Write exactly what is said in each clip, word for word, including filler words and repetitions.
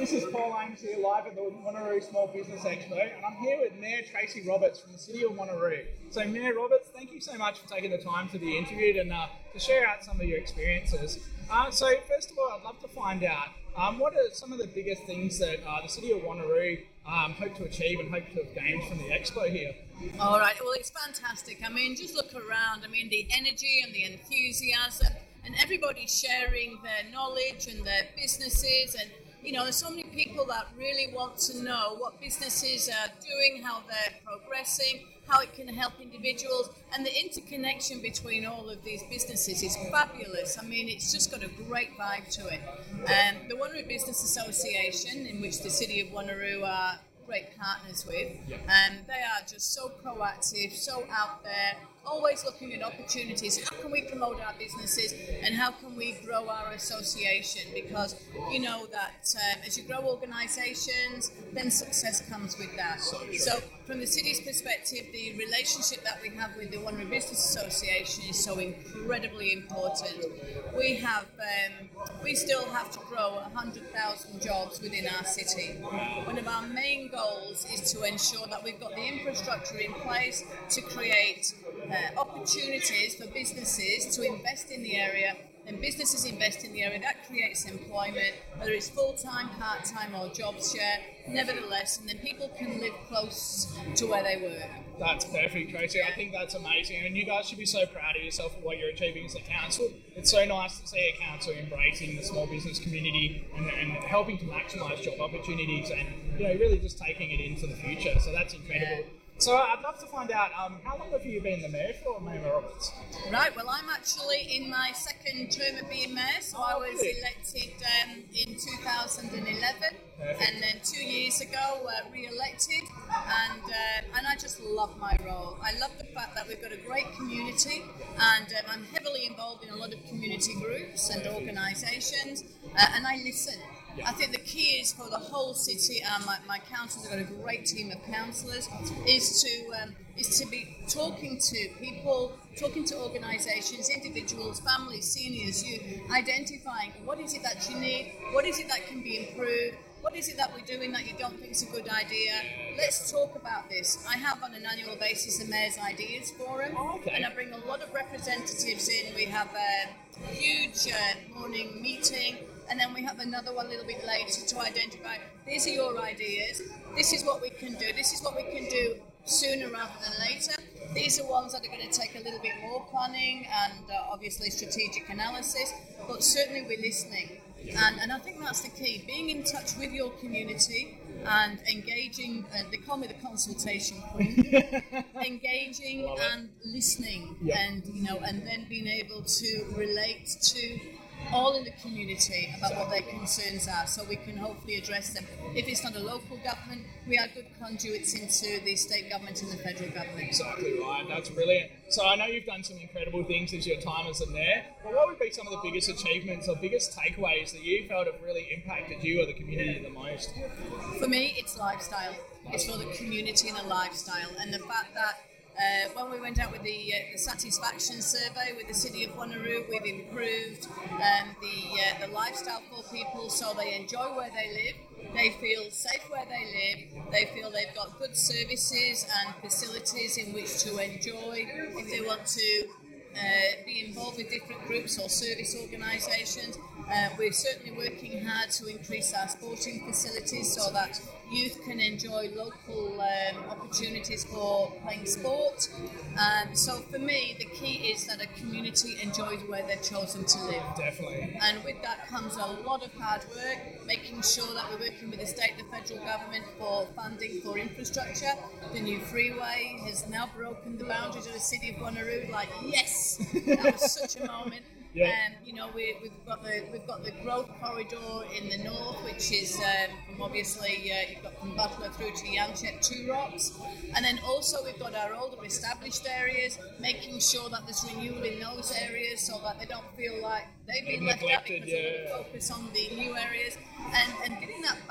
This is Paul Ames here live at the Wanneroo Small Business Expo, and I'm here with Mayor Tracy Roberts from the City of Wanneroo. So Mayor Roberts, thank you so much for taking the time to be interviewed and uh, to share out some of your experiences. Uh, so first of all, I'd love to find out um, what are some of the biggest things that uh, the City of Wanneroo um, hope to achieve and hope to have gained from the Expo here? All right, well, it's fantastic. I mean, just look around. I mean, the energy and the enthusiasm and everybody sharing their knowledge and their businesses, and you know, there's so many people that really want to know what businesses are doing, how they're progressing, how it can help individuals, and the interconnection between all of these businesses is fabulous. I mean, it's just got a great vibe to it. Um, the Wanneroo Business Association, in which the City of Wanneroo are great partners with, Yep. and they are just so proactive, so out there, always looking at opportunities. How can we promote our businesses and how can we grow our association? Because you know that um, as you grow organisations, then success comes with that. So true. So from the city's perspective, the relationship that we have with the Wanneroo Business Association is so incredibly important. We have, um, we still have to grow one hundred thousand jobs within our city. One of our main goals is to ensure that we've got the infrastructure in place to create uh, opportunities for businesses to invest in the area, and businesses invest in the area. That creates employment, whether it's full-time, part-time or job share, nevertheless, and then people can live close to where they work. That's perfect, Tracy. I think that's amazing, and you guys should be so proud of yourself for what you're achieving as a council. It's so nice to see a council embracing the small business community and, and helping to maximise job opportunities, and you know, really just taking it into the future. So that's incredible. Yeah. So I'd love to find out, um, how long have you been the mayor for, Mayor Roberts? Right, well, I'm actually in my second term of being mayor, so I was really? elected um, in two thousand eleven, Perfect. and then two years ago uh, re-elected, and uh, and I just love my role. I love the fact that we've got a great community, and um, I'm heavily involved in a lot of community groups and organisations, uh, and I listen. I think the key is for the whole city, and my, my councillors have got a great team of councillors, is to um, is to be talking to people, talking to organisations, individuals, families, seniors, youth, identifying what is it that you need, what is it that can be improved, what is it that we're doing that you don't think is a good idea. Let's talk about this. I have on an annual basis a Mayor's Ideas Forum, okay. and I bring a lot of representatives in. We have a huge uh, morning meeting, and then we have another one a little bit later to identify, these are your ideas, this is what we can do, this is what we can do sooner rather than later. These are ones that are going to take a little bit more planning and uh, obviously strategic analysis, but certainly we're listening. And, and I think that's the key, being in touch with your community and engaging, uh, they call me the consultation queen, engaging and listening, Yep. and you know, and then being able to relate to all in the community about what their concerns are, so we can hopefully address them. If it's not a local government, we are good conduits into the state government and the federal government. Exactly right, that's brilliant. So I know you've done some incredible things as your time as a mayor, but what would be some of the biggest achievements or biggest takeaways that you felt have really impacted you or the community the most? For me, it's lifestyle. It's for the community and the lifestyle, and the fact that Uh, when we went out with the, uh, the satisfaction survey with the City of Wanneroo, we've improved um, the uh, the lifestyle for people, so they enjoy where they live, they feel safe where they live, they feel they've got good services and facilities in which to enjoy. If they want to uh, be involved with different groups or service organisations, uh, we're certainly working hard to increase our sporting facilities so that youth can enjoy local um, opportunities for playing sport. Um, so for me, the key is that a community enjoys where they've chosen to live. Definitely. And with that comes a lot of hard work, making sure that we're working with the state and the federal government for funding for infrastructure. The new freeway has now broken the boundaries of the City of Wanneroo. Like, yes, that was such a moment. Yeah. Um, you know, we, we've got the we've got the growth corridor in the north, which is um, from obviously uh, you've got from Butler through to Yanchep, Two Rocks, and then also we've got our older established areas, making sure that there's renewal in those areas so that they don't feel like they've been left out, because Neglected, they yeah. focus on the new areas, and, and getting that balance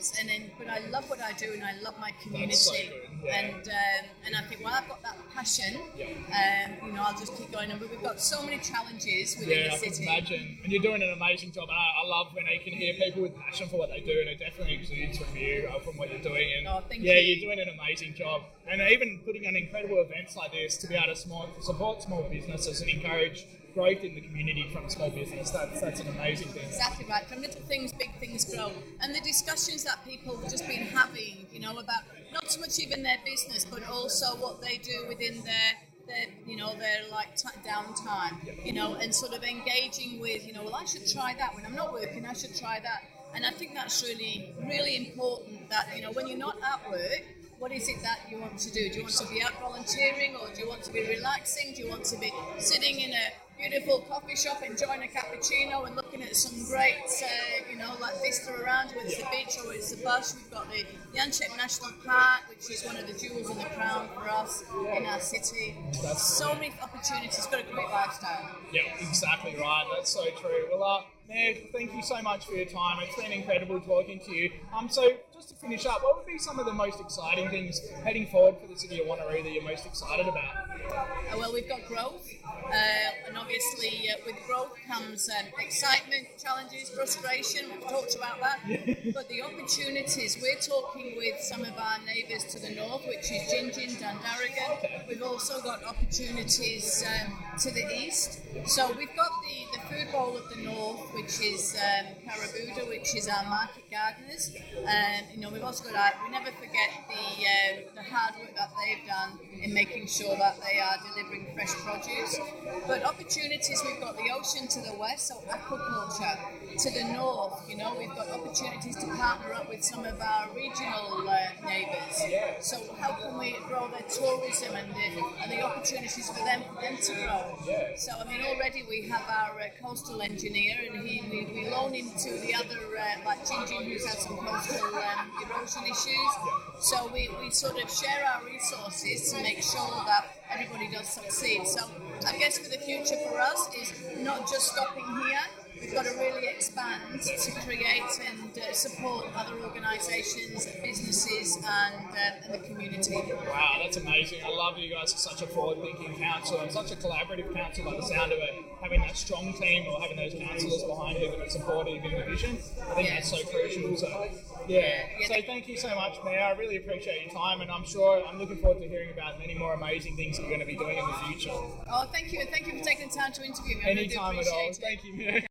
events, and then but I love what I do, and I love my community. So good, yeah. And um, and I think, well, I've got that passion. Yeah. Um, you know, I'll just keep going on. But we've got so many challenges within Yeah, the I can city. imagine. And you're doing an amazing job. And I, I love when I can hear people with passion for what they do, and it definitely exudes from you, uh, from what you're doing. And Oh, thank yeah, you. you're doing an amazing job. And even putting on incredible events like this to be able to small, support small businesses and encourage growth in the community from small business, that's, that's an amazing thing. Exactly right. From little things, big things grow. And the discussions that people have just been having, you know, about not so much even their business, but also what they do within their, their you know, their like t- downtime, you know, and sort of engaging with, you know, well, I should try that when I'm not working, I should try that. And I think that's really, really important that, you know, when you're not at work, what is it that you want to do? Do you want to be out volunteering, or do you want to be relaxing? Do you want to be sitting in a beautiful coffee shop enjoying a cappuccino and looking at some great, uh, you know, like vista around you, whether it's the beach or it's the bush? We've got the Yanchep National Park, which is one of the jewels in the crown for us in our city. That's so many opportunities. It's got a great lifestyle. Yeah, exactly right. That's so true. Well, uh, Mayor, thank you so much for your time. It's been incredible talking to you. Um, so just to finish up, what would be some of the most exciting things heading forward for the City of Wanneroo that you're most excited about? Uh, well, we've got growth, uh, and obviously uh, with growth comes um, excitement, challenges, frustration. We've talked about that. But the opportunities, we're talking with some of our neighbours to the north, which is Gingin, Dandaragan. We've also got opportunities um, to the east. So we've got the, the Food Bowl of the North, which is um, Karabuda, which is our market gardeners. Um, you know, we've also got our, we never forget the um, the hard work that they've done in making sure that they are delivering fresh produce. But opportunities, we've got the ocean to the west, so aquaculture. To the north, you know, we've got opportunities to partner up with some of our regional uh, neighbours. So how can we grow their tourism and the, and the opportunities for them for them to grow? So I mean, already we have our uh, coastal engineer, and he we, we loan him to the other uh, like Gingin, who's had some coastal um, erosion issues. So we, we sort of share our resources to make sure that everybody does succeed. So I guess for the future for us is not just stopping here. We've got to really expand to create and uh, support other organisations, businesses, and, uh, and the community. Wow, that's amazing. I love you guys are such a forward-thinking council and such a collaborative council by the sound of it. Having that strong team or having those councillors behind you that are supportive in the vision, I think Yeah. that's so crucial. So, yeah. Yeah. So thank you so much, Mayor. I really appreciate your time, and I'm sure I'm looking forward to hearing about many more amazing things you're going to be doing in the future. Oh, thank you, and thank you for taking the time to interview me. I really do Anytime at all. appreciate it. Thank you, Mayor.